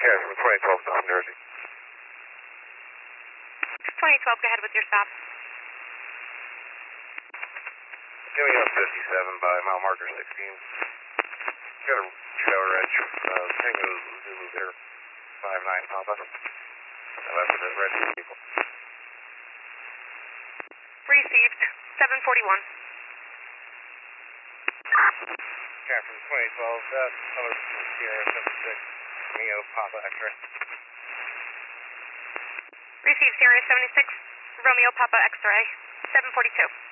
Yeah, from 2012 South Jersey. 2012, go ahead with your stop. Give me up 57 by mile marker 16. Got a shower edge, Tango Zulu there, 59 Papa. That's the red vehicle. Received, 741. Yeah, from 2012, color Sierra 76, Neo Papa X-ray. Received, Sierra 76, Romeo Papa X-ray, 742.